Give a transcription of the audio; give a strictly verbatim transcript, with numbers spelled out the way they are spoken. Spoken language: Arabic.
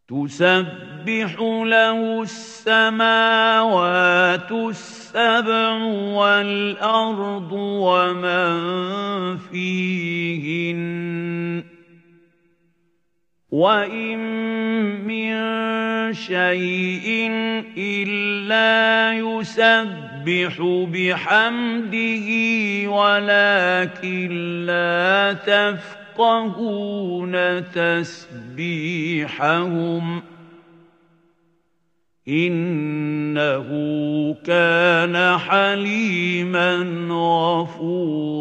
تسبح له السماوات السبع والأرض ومن فيهن وإن من شيء إلا يسبح بحمده ولكن لا تفقهون تسبيحهم إنه كان حليما غفورا.